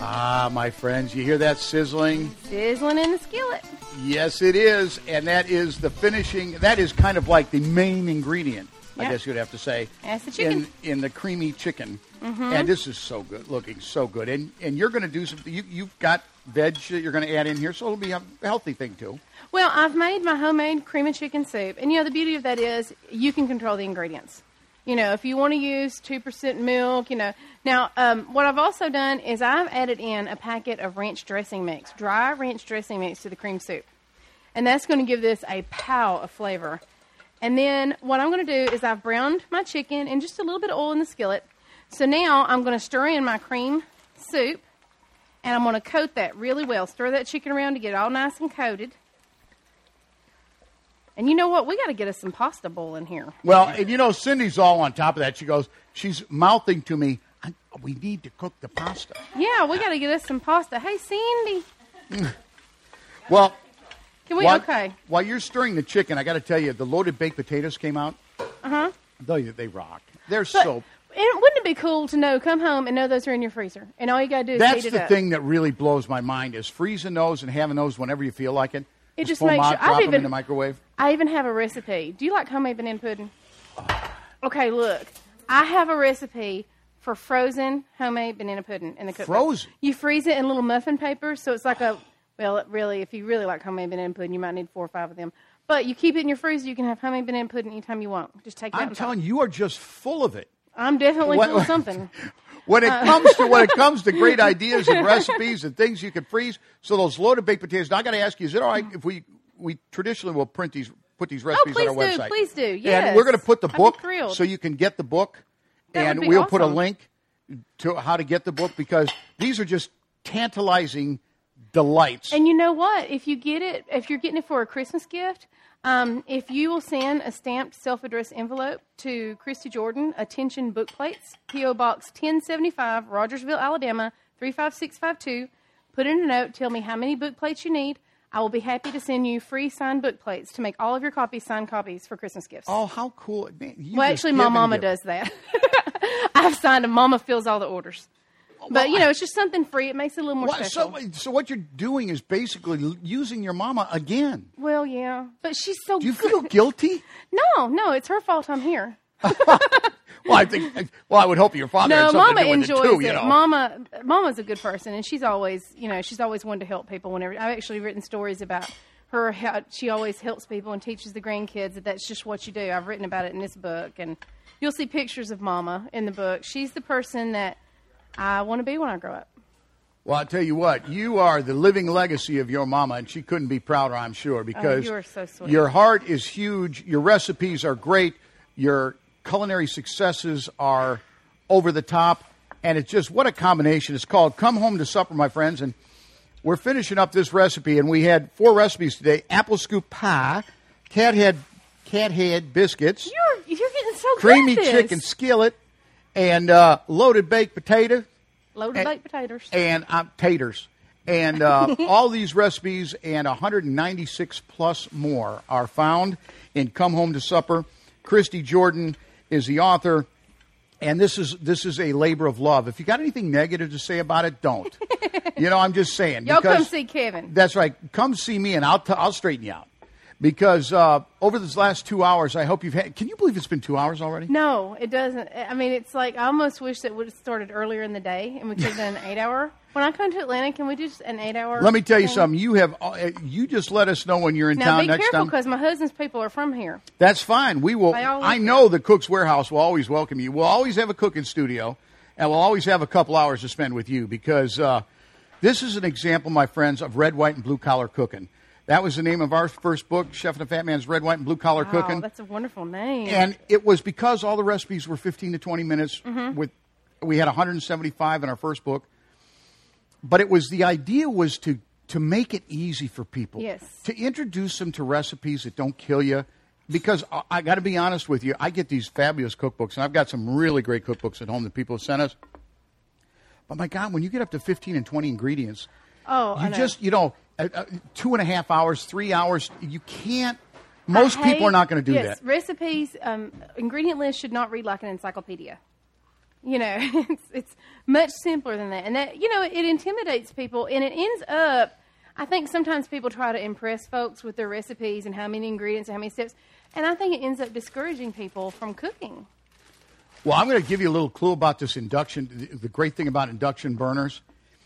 Ah, my friends, you hear that sizzling? Sizzling in the skillet. Yes, it is. And that is the finishing. That is kind of like the main ingredient, I guess you'd have to say. That's the chicken. In the creamy chicken. Mm-hmm. And this is so good, looking so good. And you're going to do something. You've got veg that you're going to add in here, so it'll be a healthy thing, too. Well, I've made my homemade cream and chicken soup. And, the beauty of that is you can control the ingredients. If you want to use 2% milk, Now, what I've also done is I've added in a packet of ranch dressing mix, dry ranch dressing mix to the cream soup. And that's going to give this a pow of flavor. And then what I'm going to do is I've browned my chicken in just a little bit of oil in the skillet. So now I'm going to stir in my cream soup, and I'm going to coat that really well. Stir that chicken around to get it all nice and coated. And you know what? We got to get us some pasta boiling here. Well, and Cindy's all on top of that. She's mouthing to me, we need to cook the pasta. Yeah, we got to get us some pasta. Hey, Cindy. Well, can we? Okay. While you're stirring the chicken, I got to tell you, the loaded baked potatoes came out. Uh-huh. They rock. They're so. And wouldn't it be cool to come home and know those are in your freezer? And all you got to do is heat it up. That's the thing that really blows my mind is freezing those and having those whenever you feel like it. It just makes you. Drop them in the microwave. I even have a recipe. Do you like homemade banana pudding? Okay, look. I have a recipe for frozen homemade banana pudding in the cookbook. Frozen? You freeze it in little muffin paper, so it's like if you really like homemade banana pudding, you might need 4 or 5 of them. But you keep it in your freezer, you can have homemade banana pudding anytime you want. Just take it out. I'm telling you, you are just full of it. I'm definitely full of something. When it comes to great ideas and recipes and things you can freeze, so those loaded baked potatoes. Now I got to ask you: is it all right if we traditionally will put these recipes on our website? Please do. Yes. And we're going to put the book so you can get the book, and we'll put a link to how to get the book because these are just tantalizing delights. And you know what? If you're getting it for a Christmas gift. If you will send a stamped self-addressed envelope to Christy Jordan, Attention Book Plates, P.O. Box 1075, Rogersville, Alabama, 35652, put in a note, tell me how many book plates you need. I will be happy to send you free signed book plates to make all of your copies signed copies for Christmas gifts. Oh, how cool. Man, actually, my mama does that. I've signed them. Mama fills all the orders. But, it's just something free. It makes it a little more special. So what you're doing is basically using your mama again. Well, yeah. But she's so good. Do you feel guilty? No. It's her fault I'm here. I would hope your father had something Mama to do with enjoys it, too. Mama's a good person, and she's always wanted to help people. Whenever I've actually written stories about her, how she always helps people and teaches the grandkids that's just what you do. I've written about it in this book, and you'll see pictures of Mama in the book. She's the person that I want to be when I grow up. Well, I'll tell you what, you are the living legacy of your mama, and she couldn't be prouder, I'm sure, because you are so sweet. Your heart is huge, your recipes are great, your culinary successes are over the top, and it's just, what a combination. It's called Come Home to Supper, my friends, and we're finishing up this recipe, and we had 4 recipes today: apple scoop pie, cat head biscuits, You're getting so creamy good at this. chicken skillet, and loaded baked potato. Baked potatoes. And taters. And all these recipes and 196 plus more are found in Come Home to Supper. Christy Jordan is the author. And this is a labor of love. If you got anything negative to say about it, don't. I'm just saying. Y'all come see Kevin. That's right. Come see me, and I'll straighten you out. Because over this last 2 hours, I hope you've had... Can you believe it's been 2 hours already? No, it doesn't. I mean, it's like I almost wish that would have started earlier in the day and we could have done an 8-hour. When I come to Atlanta, can we do just an 8-hour? Let me tell you something. You just let us know when you're in town next time. Now, be careful because my husband's people are from here. That's fine. We will. I know the Cook's Warehouse will always welcome you. We'll always have a cooking studio, and we'll always have a couple hours to spend with you because this is an example, my friends, of red, white, and blue-collar cooking. That was the name of our first book, Chef and the Fat Man's Red, White, and Blue Collar Cooking. That's a wonderful name. And it was because all the recipes were 15 to 20 minutes. Mm-hmm. We had 175 in our first book. But the idea was to make it easy for people. Yes. To introduce them to recipes that don't kill you. Because I got to be honest with you, I get these fabulous cookbooks, and I've got some really great cookbooks at home that people have sent us. But my God, when you get up to 15 and 20 ingredients, you just, 2.5 hours, 3 hours, you can't. Most people are not going to do that. Recipes, ingredient list should not read like an encyclopedia. It's much simpler than that. And that, it intimidates people, and it ends up, I think sometimes people try to impress folks with their recipes and how many ingredients and how many steps, and I think it ends up discouraging people from cooking. Well, I'm going to give you a little clue about this induction. The great thing about induction burners,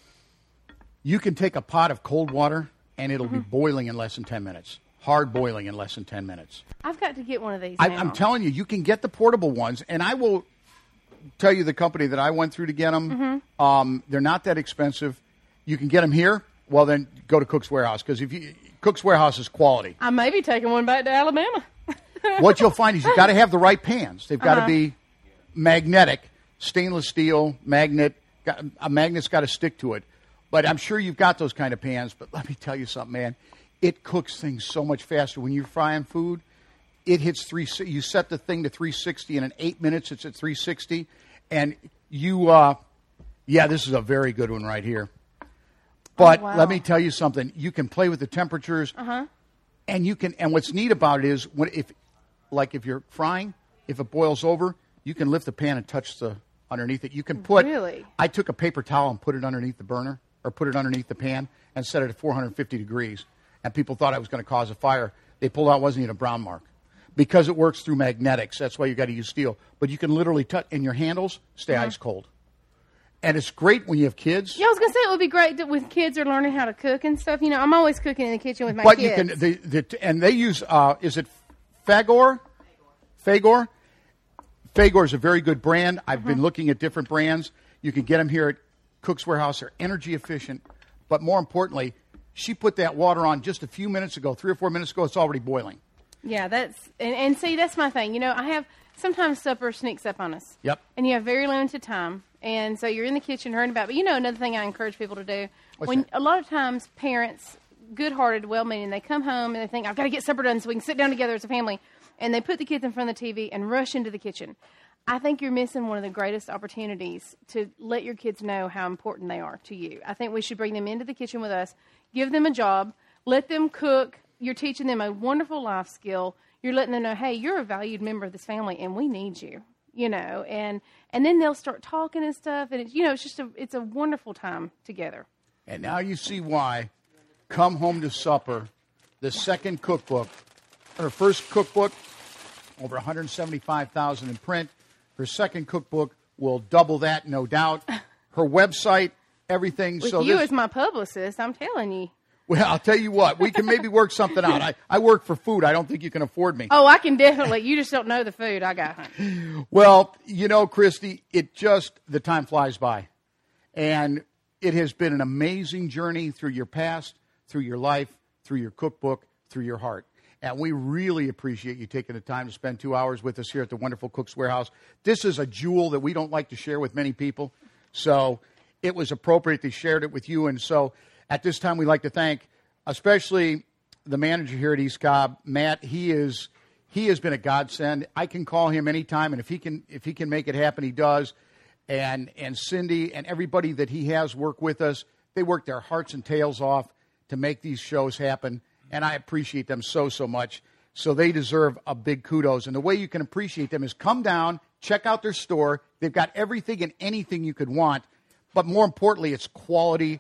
you can take a pot of cold water, and it'll be boiling in less than 10 minutes. Hard boiling in less than 10 minutes. I've got to get one of these now. I'm telling you, you can get the portable ones, and I will tell you the company that I went through to get them. They're not that expensive. You can get them here. Well, then go to Cook's Warehouse, because Cook's Warehouse is quality. I may be taking one back to Alabama. What you'll find is you've got to have the right pans. They've got to be magnetic, stainless steel, magnet. A magnet's got to stick to it. But I'm sure you've got those kind of pans. But let me tell you something, man. It cooks things so much faster. When you're frying food, it hits you set the thing to 360, and in 8 minutes it's at 360. And this is a very good one right here. But let me tell you something. You can play with the temperatures, and you can. And what's neat about it is if you're frying, if it boils over, you can lift the pan and touch the underneath it. You can put. Really? I took a paper towel and put it underneath the burner, or put it underneath the pan, and set it at 450 degrees. And people thought I was going to cause a fire. They pulled out, wasn't even a brown mark. Because it works through magnetics, that's why you got to use steel. But you can literally touch, and your handles stay ice cold. And it's great when you have kids. Yeah, I was going to say it would be great that when kids are learning how to cook and stuff. I'm always cooking in the kitchen with my kids. But you can, and they use, is it Fagor? Fagor? Fagor is a very good brand. I've been looking at different brands. You can get them here at Cook's Warehouse. They're energy efficient. But more importantly, she put that water on just a few minutes ago, 3 or 4 minutes ago. It's already boiling. Yeah, and see, that's my thing. Sometimes supper sneaks up on us. Yep. And you have very limited time. And so you're in the kitchen hurrying about. But another thing I encourage people to do, a lot of times parents, good-hearted, well-meaning, they come home and they think, I've got to get supper done so we can sit down together as a family. And they put the kids in front of the TV and rush into the kitchen. I think you're missing one of the greatest opportunities to let your kids know how important they are to you. I think we should bring them into the kitchen with us, give them a job, let them cook. You're teaching them a wonderful life skill. You're letting them know, hey, you're a valued member of this family, and we need you, and then they'll start talking and stuff, and it's a wonderful time together. And now you see why Come Home to Supper, the second cookbook, her first cookbook, over 175,000 in print. Her second cookbook will double that, no doubt. Her website, everything. With you as my publicist, I'm telling you. Well, I'll tell you what. We can maybe work something out. I work for food. I don't think you can afford me. Oh, I can definitely. You just don't know the food I got. Well, Christy, the time flies by. And it has been an amazing journey through your past, through your life, through your cookbook, through your heart. And we really appreciate you taking the time to spend 2 hours with us here at the wonderful Cook's Warehouse. This is a jewel that we don't like to share with many people. So it was appropriate they shared it with you. And so at this time, we'd like to thank especially the manager here at East Cobb, Matt. He has been a godsend. I can call him anytime, and if he can make it happen, he does. And Cindy and everybody that he has work with us, they work their hearts and tails off to make these shows happen. And I appreciate them so much. So they deserve a big kudos. And the way you can appreciate them is come down, check out their store. They've got everything and anything you could want. But more importantly, it's quality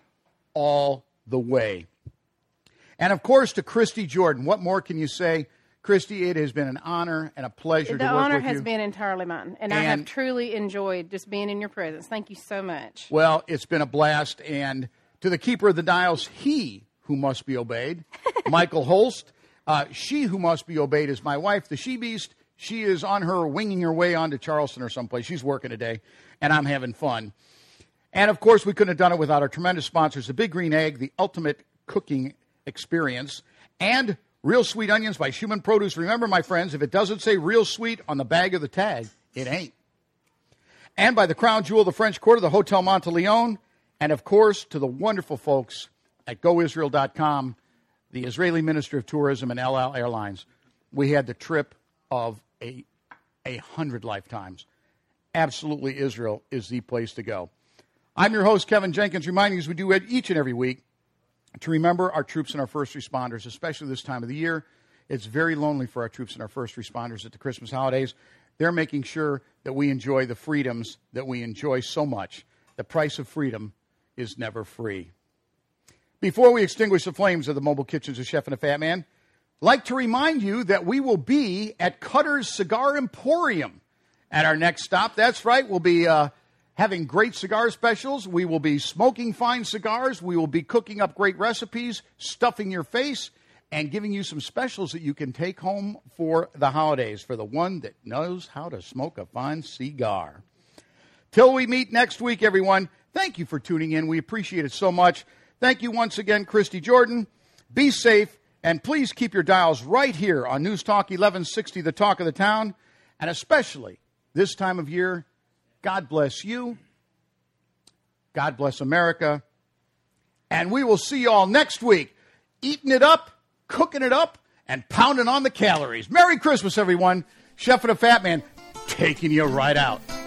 all the way. And, of course, to Christy Jordan, what more can you say? Christy, it has been an honor and a pleasure to work with you. The honor has been entirely mine. And I have truly enjoyed just being in your presence. Thank you so much. Well, it's been a blast. And to the keeper of the dials, he who must be obeyed, Michael Holst. She who must be obeyed is my wife, the she-beast. She is on her winging her way on to Charleston or someplace. She's working today, and I'm having fun. And, of course, we couldn't have done it without our tremendous sponsors, the Big Green Egg, the ultimate cooking experience, and Real Sweet Onions by Human Produce. Remember, my friends, if it doesn't say Real Sweet on the bag of the tag, it ain't. And by the crown jewel of the French Quarter, the Hotel Monteleone, and, of course, to the wonderful folks at GoIsrael.com, the Israeli Minister of Tourism and El Al Airlines. We had the trip of 100 lifetimes. Absolutely, Israel is the place to go. I'm your host, Kevin Jenkins, reminding you as we do each and every week to remember our troops and our first responders, especially this time of the year. It's very lonely for our troops and our first responders at the Christmas holidays. they're making sure that we enjoy the freedoms that we enjoy so much. The price of freedom is never free. Before we extinguish the flames of the mobile kitchens of Chef and a Fat Man, I'd like to remind you that we will be at Cutter's Cigar Emporium at our next stop. That's right, we'll be having great cigar specials. We will be smoking fine cigars. We will be cooking up great recipes, stuffing your face, and giving you some specials that you can take home for the holidays for the one that knows how to smoke a fine cigar. Till we meet next week, everyone, thank you for tuning in. We appreciate it so much. Thank you once again, Christy Jordan. Be safe, and please keep your dials right here on News Talk 1160, the talk of the town, and especially this time of year, God bless you. God bless America. And we will see you all next week, eating it up, cooking it up, and pounding on the calories. Merry Christmas, everyone. Chef and a Fat Man taking you right out.